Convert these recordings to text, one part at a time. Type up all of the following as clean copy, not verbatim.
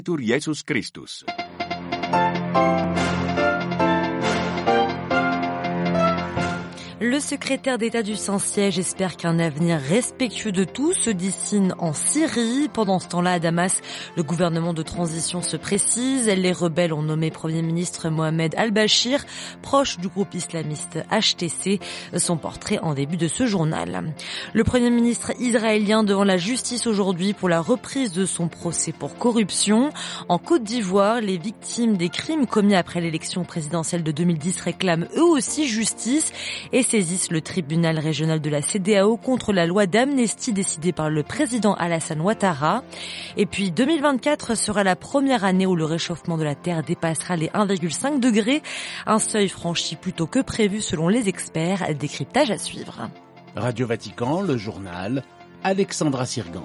Jesus Christus. Le secrétaire d'État du Saint-Siège espère qu'un avenir respectueux de tous se dessine en Syrie. Pendant ce temps-là, à Damas, le gouvernement de transition se précise. Les rebelles ont nommé Premier ministre Mohamed al-Bashir, proche du groupe islamiste HTC, son portrait en début de ce journal. Le Premier ministre israélien devant la justice aujourd'hui pour la reprise de son procès pour corruption. En Côte d'Ivoire, les victimes des crimes commis après l'élection présidentielle de 2010 réclament eux aussi justice et saisissent le tribunal régional de la CEDEAO contre la loi d'amnistie décidée par le président Alassane Ouattara. Et puis 2024 sera la première année où le réchauffement de la Terre dépassera les 1,5 degrés, un seuil franchi plus tôt que prévu selon les experts. Décryptage à suivre. Radio Vatican, le journal, Alexandra Sirgan.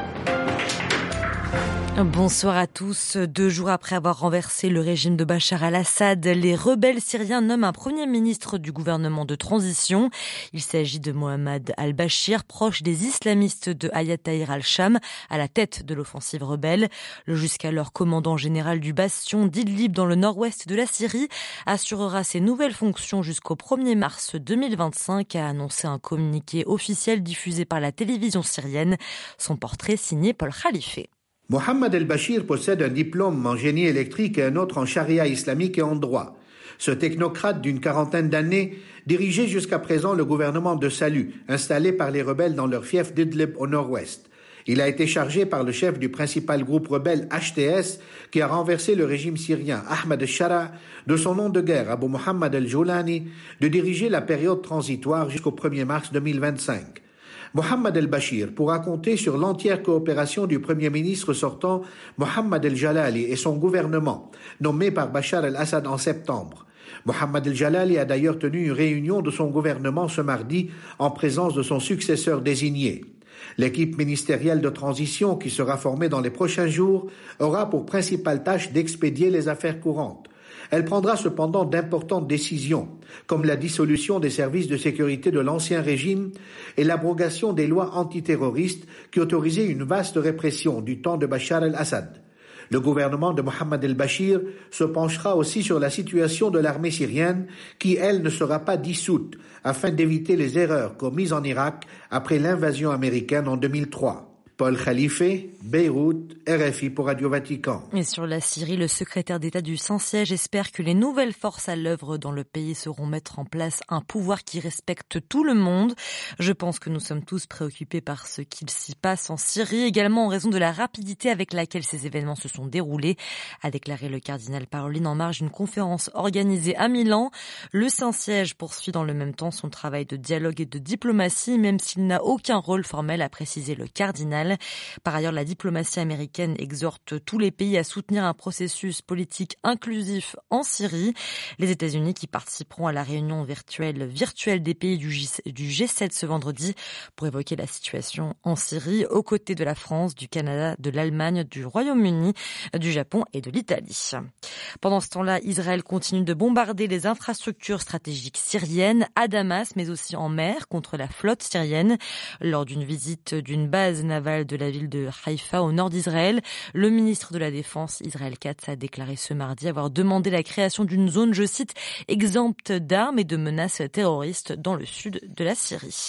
Bonsoir à tous. 2 jours après avoir renversé le régime de Bachar al-Assad, les rebelles syriens nomment un premier ministre du gouvernement de transition. Il s'agit de Mohamed al-Bashir, proche des islamistes de Hayat Tahrir al-Sham, à la tête de l'offensive rebelle. Le jusqu'alors commandant général du bastion d'Idlib dans le nord-ouest de la Syrie assurera ses nouvelles fonctions jusqu'au 1er mars 2025, a annoncé un communiqué officiel diffusé par la télévision syrienne. Son portrait signé Paul Khalife. Mohamed el-Bashir possède un diplôme en génie électrique et un autre en charia islamique et en droit. Ce technocrate d'une 40aine d'années dirigeait jusqu'à présent le gouvernement de salut, installé par les rebelles dans leur fief d'Idlib au nord-ouest. Il a été chargé par le chef du principal groupe rebelle HTS qui a renversé le régime syrien, Ahmed al-Shara, de son nom de guerre, Abu Mohammed al-Joulani, de diriger la période transitoire jusqu'au 1er mars 2025. Mohamed el-Bashir pourra compter sur l'entière coopération du Premier ministre sortant Mohamed el-Jalali et son gouvernement, nommé par Bachar el-Assad en septembre. Mohamed el-Jalali a d'ailleurs tenu une réunion de son gouvernement ce mardi en présence de son successeur désigné. L'équipe ministérielle de transition qui sera formée dans les prochains jours aura pour principale tâche d'expédier les affaires courantes. Elle prendra cependant d'importantes décisions, comme la dissolution des services de sécurité de l'ancien régime et l'abrogation des lois antiterroristes qui autorisaient une vaste répression du temps de Bachar el-Assad. Le gouvernement de Mohamed el-Bashir se penchera aussi sur la situation de l'armée syrienne qui, elle, ne sera pas dissoute, afin d'éviter les erreurs commises en Irak après l'invasion américaine en 2003. Paul Khalife, Beyrouth, RFI pour Radio Vatican. Et sur la Syrie, le secrétaire d'État du Saint-Siège espère que les nouvelles forces à l'œuvre dans le pays sauront mettre en place un pouvoir qui respecte tout le monde. Je pense que nous sommes tous préoccupés par ce qu'il s'y passe en Syrie, également en raison de la rapidité avec laquelle ces événements se sont déroulés, a déclaré le cardinal Parolin en marge d'une conférence organisée à Milan. Le Saint-Siège poursuit dans le même temps son travail de dialogue et de diplomatie, même s'il n'a aucun rôle formel, a précisé le cardinal. Par ailleurs, la diplomatie américaine exhorte tous les pays à soutenir un processus politique inclusif en Syrie. Les États-Unis qui participeront à la réunion virtuelle des pays du G7 ce vendredi pour évoquer la situation en Syrie aux côtés de la France, du Canada, de l'Allemagne, du Royaume-Uni, du Japon et de l'Italie. Pendant ce temps-là, Israël continue de bombarder les infrastructures stratégiques syriennes à Damas, mais aussi en mer contre la flotte syrienne. Lors d'une visite d'une base navale de la ville de Haïfa au nord d'Israël, le ministre de la Défense, Israël Katz, a déclaré ce mardi avoir demandé la création d'une zone, je cite, exempte d'armes et de menaces terroristes dans le sud de la Syrie.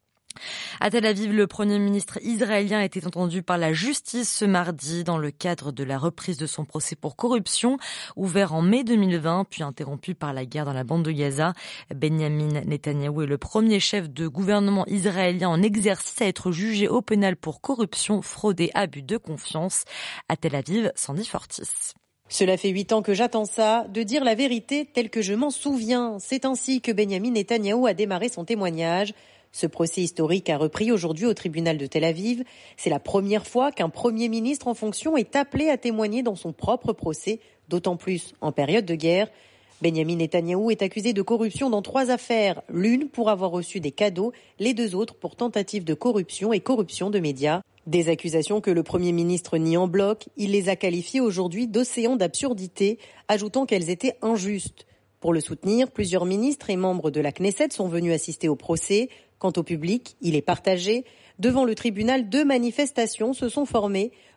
À Tel Aviv, le Premier ministre israélien a été entendu par la justice ce mardi dans le cadre de la reprise de son procès pour corruption, ouvert en mai 2020 puis interrompu par la guerre dans la bande de Gaza. Benyamin Netanyahou est le premier chef de gouvernement israélien en exercice à être jugé au pénal pour corruption, fraude et abus de confiance. À Tel Aviv, Sandy Fortis. Cela fait 8 ans que j'attends ça, de dire la vérité telle que je m'en souviens. C'est ainsi que Benyamin Netanyahou a démarré son témoignage. Ce procès historique a repris aujourd'hui au tribunal de Tel Aviv. C'est la première fois qu'un Premier ministre en fonction est appelé à témoigner dans son propre procès, d'autant plus en période de guerre. Benyamin Netanyahou est accusé de corruption dans 3 affaires, l'une pour avoir reçu des cadeaux, les 2 autres pour tentative de corruption et corruption de médias. Des accusations que le Premier ministre nie en bloc. Il les a qualifiées aujourd'hui d'océans d'absurdité, ajoutant qu'elles étaient injustes. Pour le soutenir, plusieurs ministres et membres de la Knesset sont venus assister au procès. Quant au public, il est partagé. Devant le tribunal, 2 manifestations se sont formées.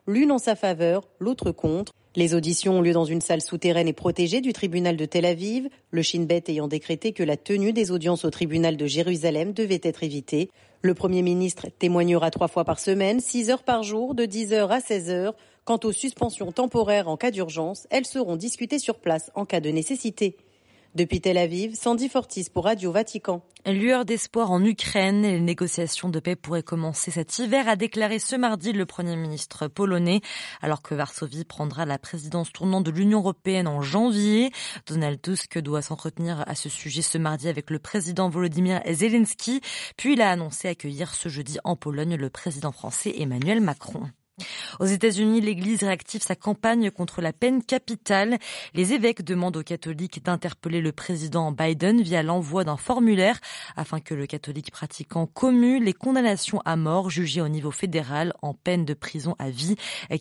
l'une en sa faveur, l'autre contre. Les auditions ont lieu dans une salle souterraine et protégée du tribunal de Tel Aviv, le Shin Bet ayant décrété que la tenue des audiences au tribunal de Jérusalem devait être évitée. Le Premier ministre témoignera 3 fois par semaine, 6 heures par jour, de 10h à 16h. Quant aux suspensions temporaires en cas d'urgence, elles seront discutées sur place en cas de nécessité. Depuis Tel Aviv, Sandy Fortis pour Radio Vatican. Lueur d'espoir en Ukraine, les négociations de paix pourraient commencer cet hiver, a déclaré ce mardi le Premier ministre polonais, alors que Varsovie prendra la présidence tournante de l'Union européenne en janvier. Donald Tusk doit s'entretenir à ce sujet ce mardi avec le président Volodymyr Zelensky, puis il a annoncé accueillir ce jeudi en Pologne le président français Emmanuel Macron. Aux États-Unis, l'Église réactive sa campagne contre la peine capitale. Les évêques demandent aux catholiques d'interpeller le président Biden via l'envoi d'un formulaire afin que le catholique pratiquant commue les condamnations à mort jugées au niveau fédéral en peine de prison à vie.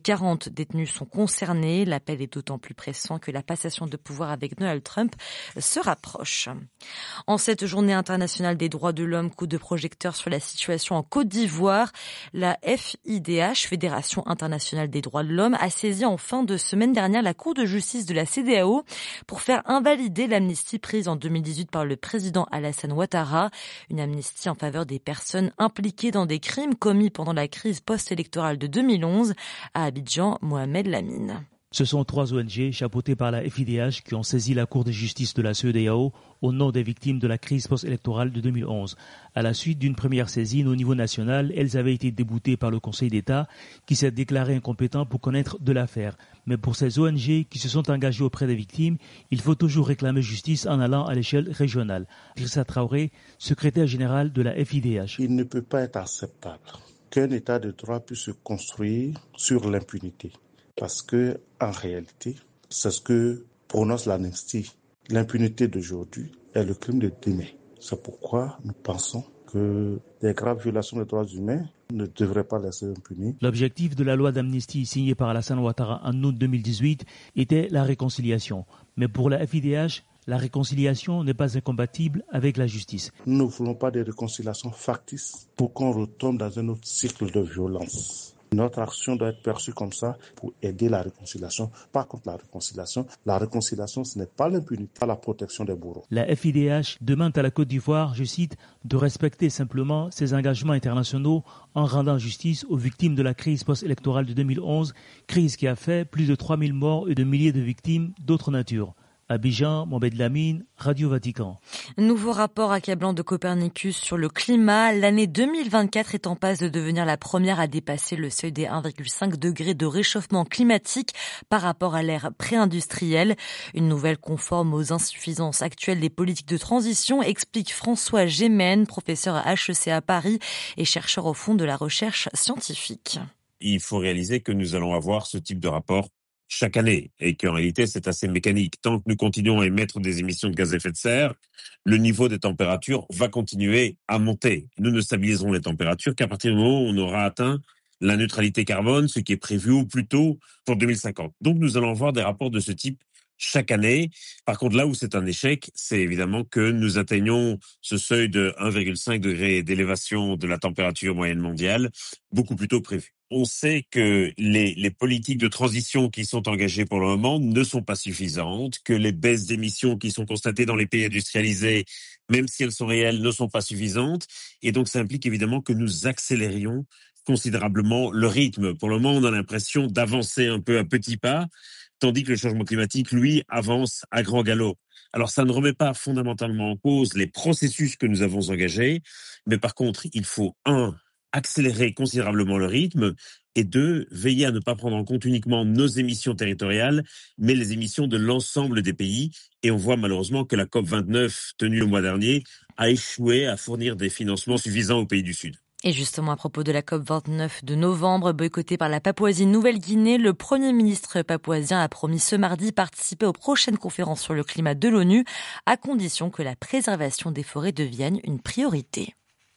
40 détenus sont concernés. L'appel est d'autant plus pressant que la passation de pouvoir avec Donald Trump se rapproche. En cette journée internationale des droits de l'homme, coup de projecteur sur la situation en Côte d'Ivoire, la FIDH, Fédération internationale des droits de l'homme, a saisi en fin de semaine dernière la Cour de justice de la CEDEAO pour faire invalider l'amnistie prise en 2018 par le président Alassane Ouattara, une amnistie en faveur des personnes impliquées dans des crimes commis pendant la crise post-électorale de 2011. À Abidjan, Mohamed Lamine. Ce sont 3 ONG chapeautées par la FIDH qui ont saisi la Cour de justice de la CEDEAO au nom des victimes de la crise post-électorale de 2011. À la suite d'une première saisine au niveau national, elles avaient été déboutées par le Conseil d'État qui s'est déclaré incompétent pour connaître de l'affaire. Mais pour ces ONG qui se sont engagées auprès des victimes, il faut toujours réclamer justice en allant à l'échelle régionale. Idrissa Traoré, secrétaire général de la FIDH. Il ne peut pas être acceptable qu'un État de droit puisse se construire sur l'impunité. Parce que, en réalité, c'est ce que prononce l'amnistie. L'impunité d'aujourd'hui est le crime de demain. C'est pourquoi nous pensons que des graves violations des droits humains ne devraient pas laisser impunies. L'objectif de la loi d'amnistie signée par Alassane Ouattara en août 2018 était la réconciliation. Mais pour la FIDH, la réconciliation n'est pas incompatible avec la justice. Nous ne voulons pas de réconciliation factice pour qu'on retombe dans un autre cycle de violence. Notre action doit être perçue comme ça pour aider la réconciliation, pas contre la réconciliation. La réconciliation, ce n'est pas l'impunité, pas la protection des bourreaux. La FIDH demande à la Côte d'Ivoire, je cite, de respecter simplement ses engagements internationaux en rendant justice aux victimes de la crise post-électorale de 2011, crise qui a fait plus de 3000 morts et de milliers de victimes d'autres natures. Abidjan, Mohamed Lamine, Radio Vatican. Nouveau rapport accablant de Copernicus sur le climat. L'année 2024 est en passe de devenir la première à dépasser le seuil des 1,5 degrés de réchauffement climatique par rapport à l'ère pré-industrielle. Une nouvelle conforme aux insuffisances actuelles des politiques de transition, explique François Gémen, professeur à HEC à Paris et chercheur au fond de la recherche scientifique. Il faut réaliser que nous allons avoir ce type de rapport chaque année, et qu'en réalité, c'est assez mécanique. Tant que nous continuons à émettre des émissions de gaz à effet de serre, le niveau des températures va continuer à monter. Nous ne stabiliserons les températures qu'à partir du moment où on aura atteint la neutralité carbone, ce qui est prévu au plus tôt pour 2050. Donc, nous allons avoir des rapports de ce type chaque année. Par contre, là où c'est un échec, c'est évidemment que nous atteignons ce seuil de 1,5 degré d'élévation de la température moyenne mondiale beaucoup plus tôt prévu. On sait que les politiques de transition qui sont engagées pour le moment ne sont pas suffisantes, que les baisses d'émissions qui sont constatées dans les pays industrialisés, même si elles sont réelles, ne sont pas suffisantes. Et donc, ça implique évidemment que nous accélérions considérablement le rythme. Pour le moment, on a l'impression d'avancer un peu à petits pas, tandis que le changement climatique, lui, avance à grand galop. Alors, ça ne remet pas fondamentalement en cause les processus que nous avons engagés, mais par contre, il faut, accélérer considérablement le rythme, et 2, veiller à ne pas prendre en compte uniquement nos émissions territoriales, mais les émissions de l'ensemble des pays. Et on voit malheureusement que la COP29, tenue le mois dernier, a échoué à fournir des financements suffisants aux pays du Sud. Et justement, à propos de la COP29 de novembre, boycottée par la Papouasie-Nouvelle-Guinée, le Premier ministre papouasien a promis ce mardi participer aux prochaines conférences sur le climat de l'ONU, à condition que la préservation des forêts devienne une priorité.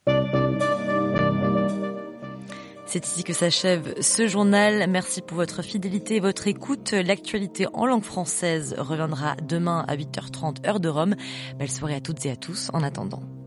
C'est ici que s'achève ce journal. Merci pour votre fidélité et votre écoute. L'actualité en langue française reviendra demain à 8h30 heure de Rome. Belle soirée à toutes et à tous en attendant.